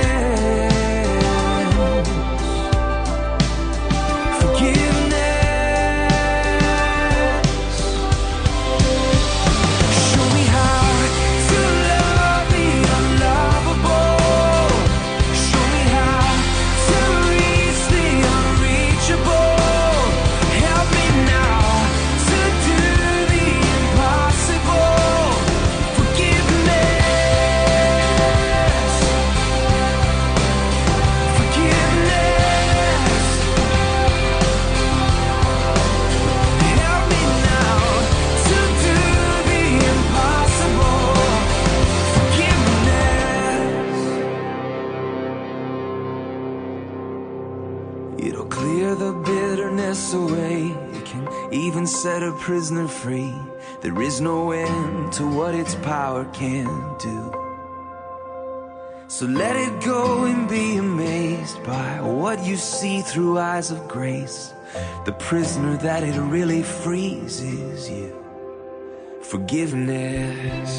It'll clear the bitterness away. It can even set a prisoner free. There is no end to what its power can do. So let it go and be amazed by what you see through eyes of grace. The prisoner that it really frees is you. Forgiveness.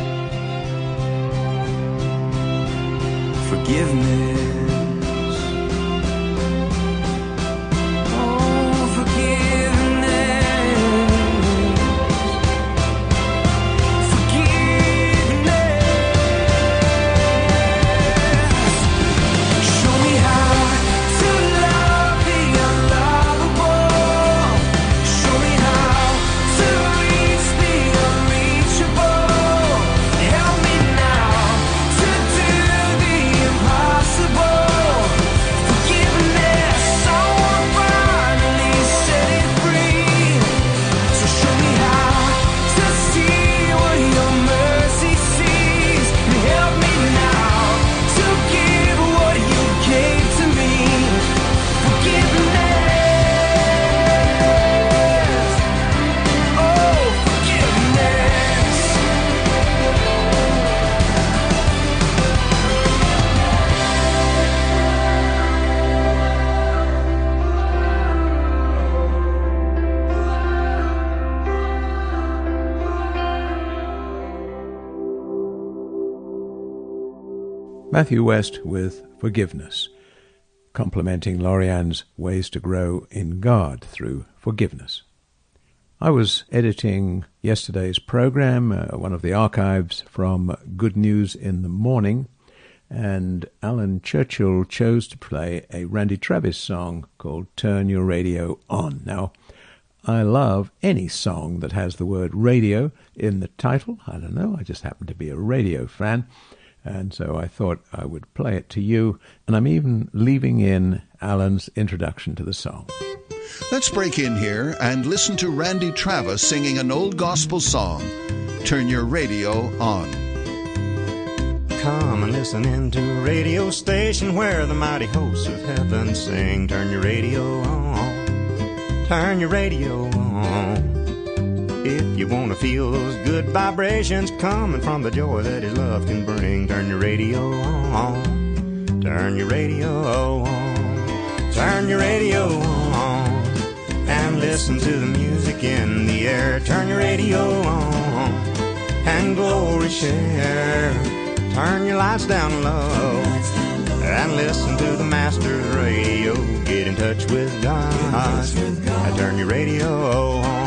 Forgiveness. Help me now to do the impossible. Matthew West with Forgiveness, complementing Lorianne's Ways to Grow in God through Forgiveness. I was editing yesterday's program, one of the archives from Good News in the Morning, and Alan Churchill chose to play a Randy Travis song called Turn Your Radio On. Now, I love any song that has the word radio in the title. I don't know, I just happen to be a radio fan, and so I thought I would play it to you, and I'm even leaving in Alan's introduction to the song. Let's break in here and listen to Randy Travis singing an old gospel song, Turn Your Radio On. Come and listen into a radio station where the mighty hosts of heaven sing. Turn your radio on, turn your radio on. If you want to feel those good vibrations coming from the joy that His love can bring, turn your radio on, turn your radio on, turn your radio on, and listen to the music in the air. Turn your radio on, and glory share. Turn your lights down low and listen to the Master's radio. Get in touch with God. Turn your radio on.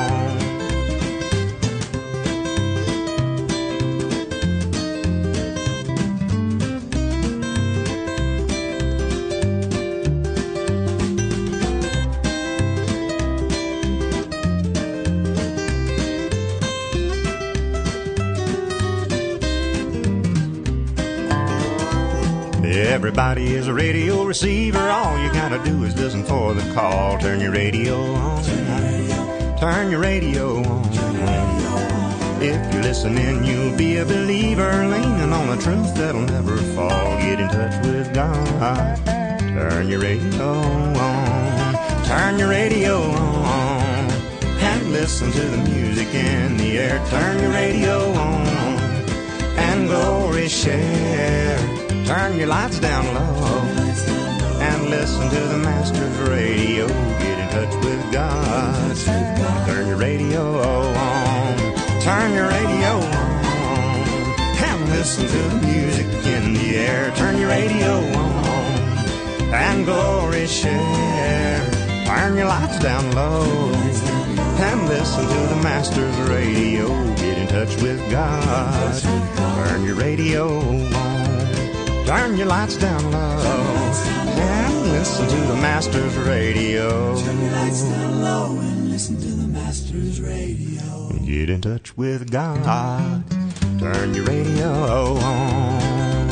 Everybody is a radio receiver. All you gotta do is listen for the call. Turn your radio on. Turn your radio on. If you're listening, you'll be a believer, leaning on a truth that'll never fall. Get in touch with God. Turn your radio on. Turn your radio on. And listen to the music in the air. Turn your radio on. And glory share. Turn your lights down low and listen to the Master's radio. Get in touch with God. Turn your radio on. Turn your radio on and listen to the music in the air. Turn your radio on and glory share. Turn your lights down low and listen to the Master's radio. Get in touch with God. Turn your radio on. Turn your lights down low and listen to the Master's radio. Turn your lights down low and listen to the Master's radio. Get in touch with God. Turn your radio on.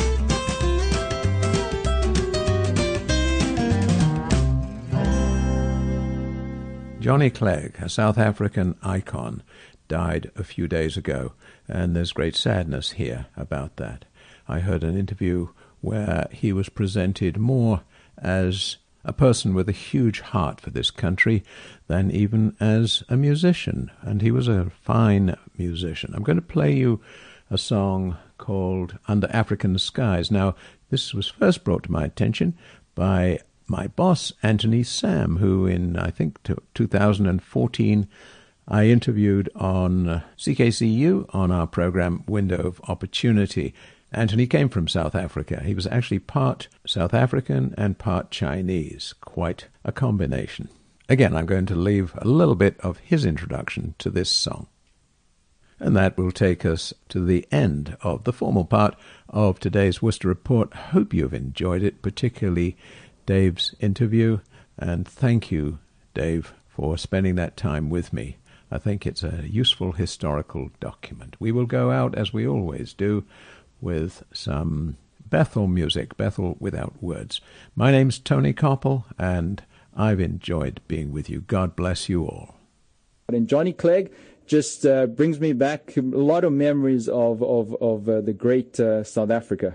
Johnny Clegg, a South African icon, died a few days ago, and there's great sadness here about that. I heard an interview where he was presented more as a person with a huge heart for this country than even as a musician, and he was a fine musician. I'm going to play you a song called Under African Skies. Now, this was first brought to my attention by my boss, Anthony Sam, who in, I think, 2014, I interviewed on CKCU on our program Window of Opportunity. Anthony came from South Africa. He was actually part South African and part Chinese. Quite a combination. Again, I'm going to leave a little bit of his introduction to this song. And that will take us to the end of the formal part of today's Worcester Report. Hope you've enjoyed it, particularly Dave's interview. And thank you, Dave, for spending that time with me. I think it's a useful historical document. We will go out, as we always do, with some Bethel music, Bethel without words. My name's Tony Koppel, and I've enjoyed being with you. God bless you all. And Johnny Clegg just brings me back a lot of memories of the great South Africa.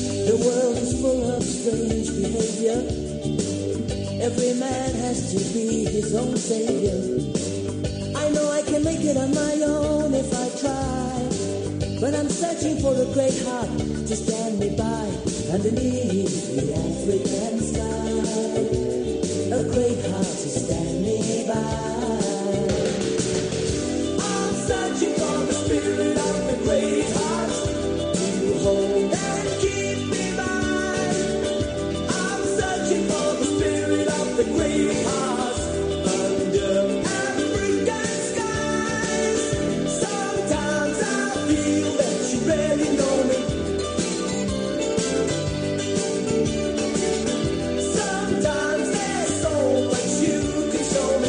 Every man has to be be his own savior. I know I can make it on my own if I try, but I'm searching for a great heart to stand me by underneath the African sky. A great heart to stand me by. I'm searching for the spirit of the great heart to hold and keep me by. I'm searching for the spirit of the great heart under African skies. Sometimes I feel that you really know me. Sometimes there's so much you can show me.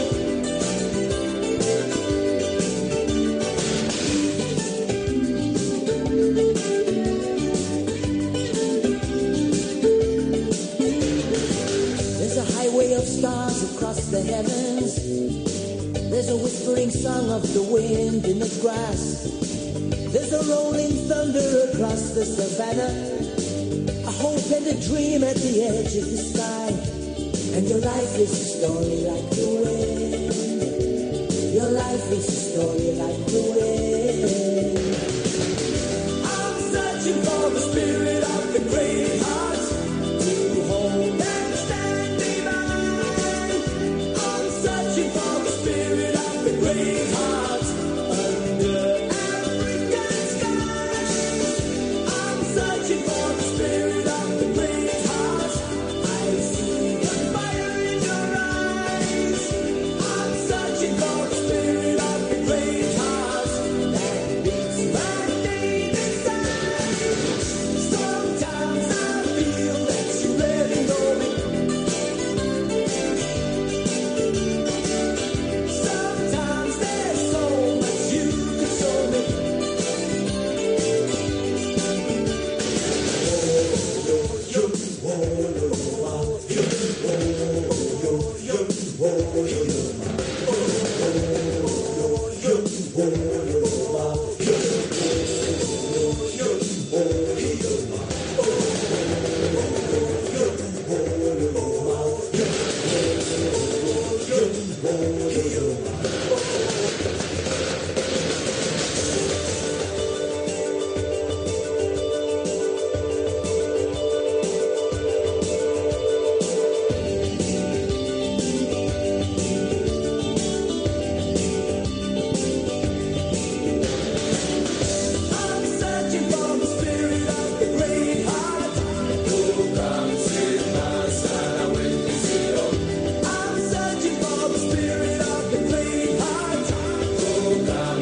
There's a highway of stars across the heavens. There's a whispering song of the wind in the grass. There's a rolling thunder across the savannah. A hope and a dream at the edge of the sky. And your life is a story like the wind. Your life is a story like the wind. I'm searching for the spirit of the great heart to hold and stand me by. I'm searching for the spirit of the great heart under African skies. I'm searching for the spirit of the great heart. I see the fire in your eyes. I'm searching for the spirit of the great heart that beats my name inside. Sometimes I feel that you really know me. Sometimes there's so much you can show me. I'm searching for the spirit of the great heart. I'm searching for the spirit of the great heart. I'm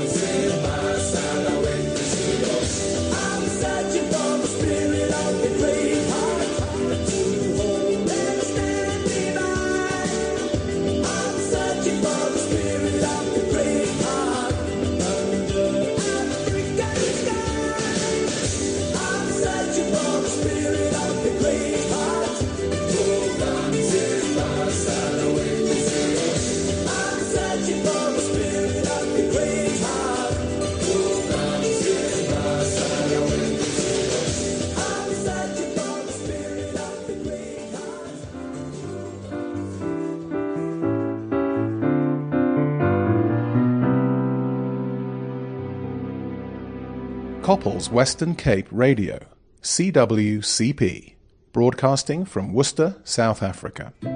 searching for the spirit of the great heart to hold and stand me by. I'm searching for the spirit of the great heart under African skies. I'm searching for the spirit of the great heart. I'm searching for the spirit of the great heart. I'm searching for the spirit of the great heart. Couples Western Cape Radio, CWCP, broadcasting from Worcester, South Africa.